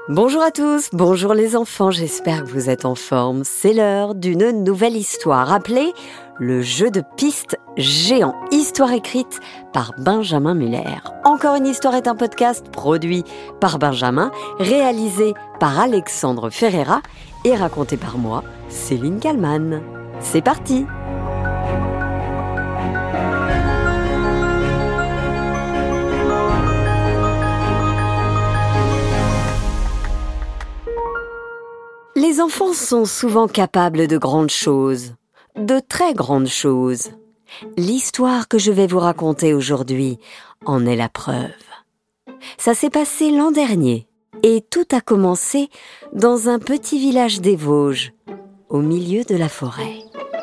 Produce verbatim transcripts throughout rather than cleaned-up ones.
Bonjour à tous, bonjour les enfants, j'espère que vous êtes en forme. C'est l'heure d'une nouvelle histoire appelée Le jeu de piste géant. Histoire écrite par Benjamin Muller. Encore une histoire est un podcast produit par Benjamin, réalisé par Alexandre Ferreira et raconté par moi, Céline Kallmann. C'est parti! Les enfants sont souvent capables de grandes choses, de très grandes choses. L'histoire que je vais vous raconter aujourd'hui en est la preuve. Ça s'est passé l'an dernier et tout a commencé dans un petit village des Vosges, au milieu de la forêt.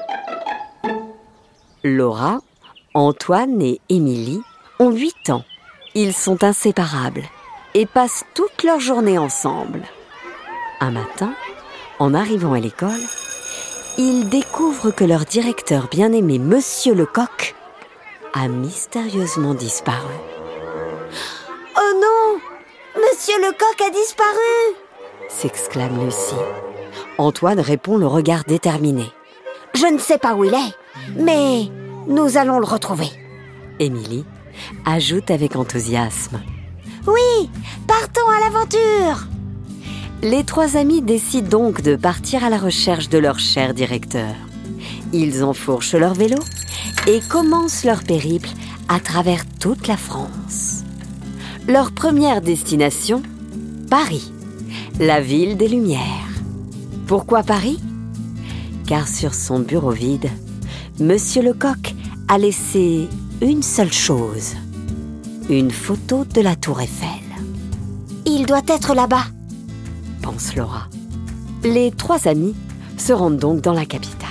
Laura, Antoine et Émilie ont huit ans. Ils sont inséparables et passent toute leur journée ensemble. Un matin, en arrivant à l'école, ils découvrent que leur directeur bien-aimé, Monsieur Lecoq, a mystérieusement disparu. « Oh non! Monsieur Lecoq a disparu !» s'exclame Lucie. Antoine répond le regard déterminé. « Je ne sais pas où il est, mais nous allons le retrouver. » Émilie ajoute avec enthousiasme. « Oui, partons à l'aventure !» Les trois amis décident donc de partir à la recherche de leur cher directeur. Ils enfourchent leur vélo et commencent leur périple à travers toute la France. Leur première destination, Paris, la ville des Lumières. Pourquoi Paris ? Car sur son bureau vide, Monsieur Lecoq a laissé une seule chose, une photo de la Tour Eiffel. « Il doit être là-bas !» pense Laura. Les trois amis se rendent donc dans la capitale.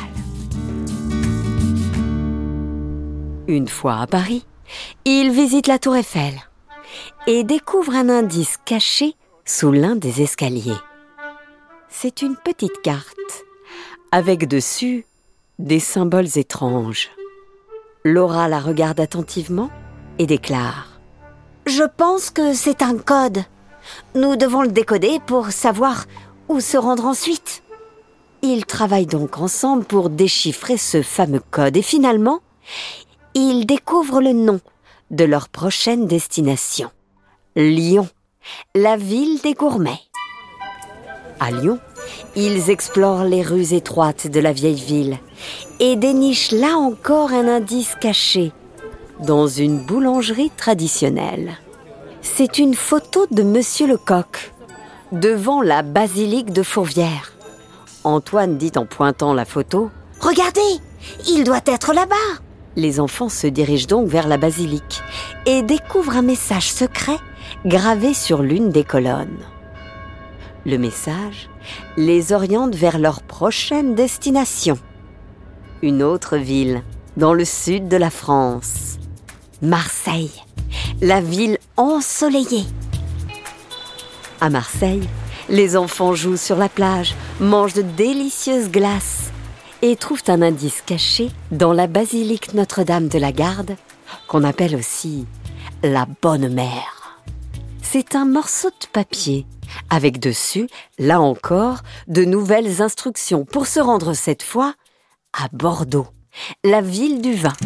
Une fois à Paris, ils visitent la Tour Eiffel et découvrent un indice caché sous l'un des escaliers. C'est une petite carte avec dessus des symboles étranges. Laura la regarde attentivement et déclare : « Je pense que c'est un code. Nous devons le décoder pour savoir où se rendre ensuite. » Ils travaillent donc ensemble pour déchiffrer ce fameux code et finalement, ils découvrent le nom de leur prochaine destination. Lyon, la ville des gourmets. À Lyon, ils explorent les rues étroites de la vieille ville et dénichent là encore un indice caché dans une boulangerie traditionnelle. C'est une photo de Monsieur Lecoq, devant la basilique de Fourvière. Antoine dit en pointant la photo : « Regardez, il doit être là-bas !» Les enfants se dirigent donc vers la basilique et découvrent un message secret gravé sur l'une des colonnes. Le message les oriente vers leur prochaine destination. Une autre ville, dans le sud de la France. Marseille, la ville ensoleillée. À Marseille, les enfants jouent sur la plage, mangent de délicieuses glaces et trouvent un indice caché dans la basilique Notre-Dame de la Garde, qu'on appelle aussi la Bonne Mère. C'est un morceau de papier avec dessus, là encore, de nouvelles instructions pour se rendre cette fois à Bordeaux, la ville du vin.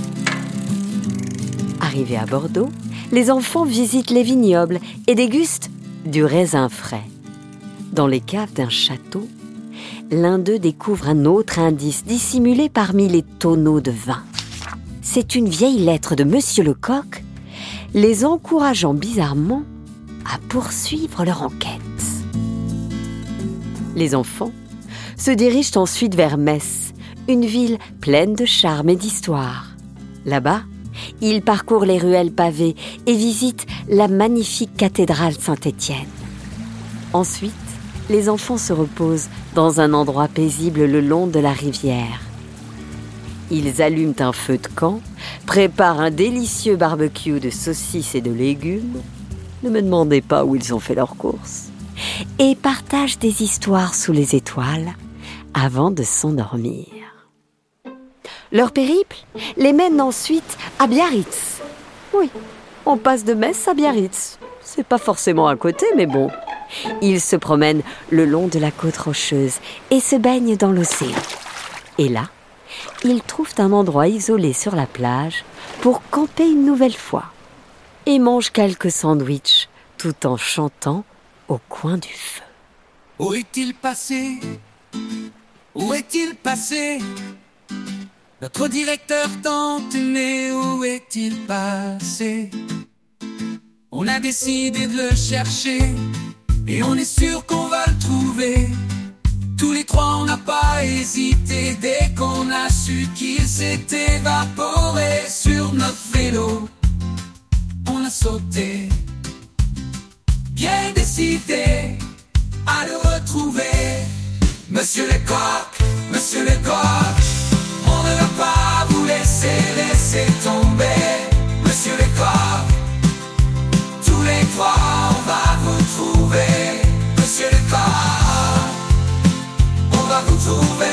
Arrivés à Bordeaux, les enfants visitent les vignobles et dégustent du raisin frais. Dans les caves d'un château, l'un d'eux découvre un autre indice dissimulé parmi les tonneaux de vin. C'est une vieille lettre de Monsieur Lecoq, les encourageant bizarrement à poursuivre leur enquête. Les enfants se dirigent ensuite vers Metz, une ville pleine de charme et d'histoire. Là-bas, ils parcourent les ruelles pavées et visitent la magnifique cathédrale Saint-Étienne. Ensuite, les enfants se reposent dans un endroit paisible le long de la rivière. Ils allument un feu de camp, préparent un délicieux barbecue de saucisses et de légumes. Ne me demandez pas où ils ont fait leurs courses. Et partagent des histoires sous les étoiles avant de s'endormir. Leur périple les mène ensuite à Biarritz. Oui, on passe de Metz à Biarritz. C'est pas forcément à côté, mais bon. Ils se promènent le long de la côte rocheuse et se baignent dans l'océan. Et là, ils trouvent un endroit isolé sur la plage pour camper une nouvelle fois et mangent quelques sandwichs tout en chantant au coin du feu. Où est-il passé? Où est-il passé? Notre directeur tant aimé, où est-il passé? On a décidé de le chercher et on est sûr qu'on va le trouver. Tous les trois on n'a pas hésité dès qu'on a su qu'il s'est évaporé. Sur notre vélo on a sauté, bien décidé à le retrouver. Monsieur Lecoq, Monsieur Lecoq, on ne va pas vous laisser, laisser tomber. Monsieur Lecoq, tous les trois on va vous trouver. Monsieur Lecoq, on va vous trouver.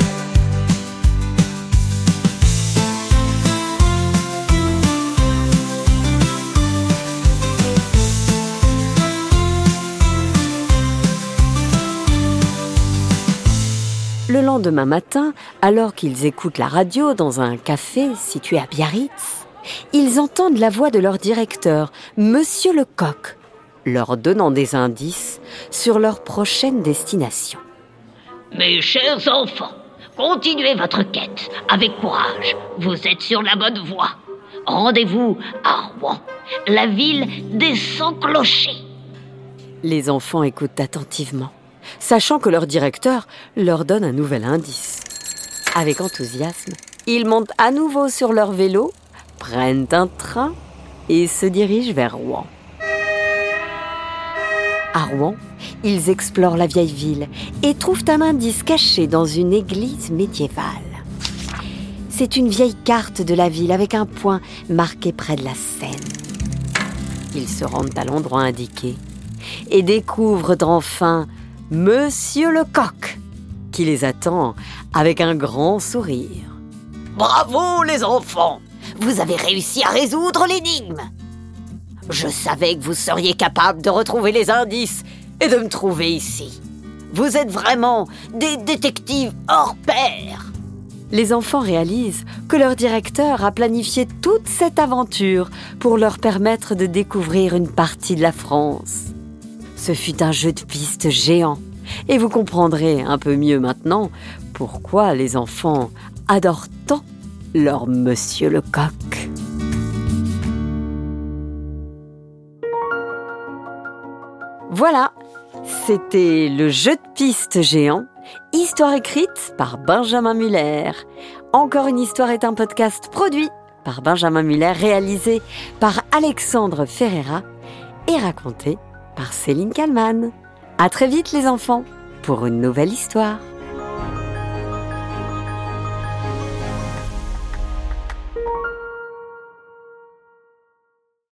Le lendemain matin, alors qu'ils écoutent la radio dans un café situé à Biarritz, ils entendent la voix de leur directeur, Monsieur Lecoq, leur donnant des indices sur leur prochaine destination. Mes chers enfants, continuez votre quête avec courage. Vous êtes sur la bonne voie. Rendez-vous à Rouen, la ville des cent-clochers. Les enfants écoutent attentivement, sachant que leur directeur leur donne un nouvel indice. Avec enthousiasme, ils montent à nouveau sur leur vélo, prennent un train et se dirigent vers Rouen. À Rouen, ils explorent la vieille ville et trouvent un indice caché dans une église médiévale. C'est une vieille carte de la ville avec un point marqué près de la Seine. Ils se rendent à l'endroit indiqué et découvrent enfin Monsieur Lecoq, qui les attend avec un grand sourire. Bravo les enfants! Vous avez réussi à résoudre l'énigme. Je savais que vous seriez capables de retrouver les indices et de me trouver ici. Vous êtes vraiment des détectives hors pair. Les enfants réalisent que leur directeur a planifié toute cette aventure pour leur permettre de découvrir une partie de la France. Ce fut un jeu de piste géant et vous comprendrez un peu mieux maintenant pourquoi les enfants adorent tant leur Monsieur Lecoq. Voilà, c'était le jeu de piste géant, histoire écrite par Benjamin Muller. Encore une histoire est un podcast produit par Benjamin Muller, réalisé par Alexandre Ferreira et raconté par Céline Kallmann. À très vite les enfants pour une nouvelle histoire.